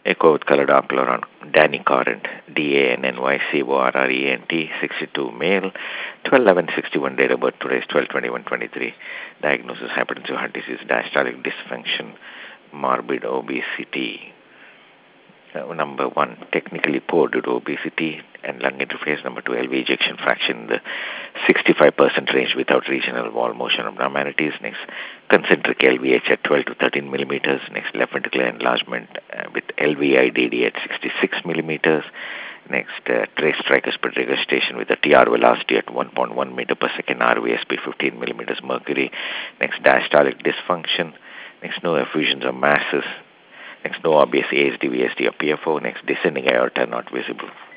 Echo with color Doppler on Danny Corrent, DANNYCORRENT, 62 male, 12/11/61 date of birth. Today is 12/21/23. Diagnosis hypertensive heart disease, diastolic dysfunction, morbid obesity. Number one, technically poor due to obesity and lung interface. Number two, LV ejection fraction in the 65% range without regional wall motion abnormalities. Next, concentric LVH at 12 to 13 millimeters. Next, left ventricular enlargement with LVIDD at 66 millimeters. Next, trace tricuspid regurgitation with a TR velocity at 1.1 meter per second, RVSP 15 millimeters mercury. Next, diastolic dysfunction. Next, no effusions or masses. Next, no obvious ASD, VSD or PFO. Next, descending aorta not visible.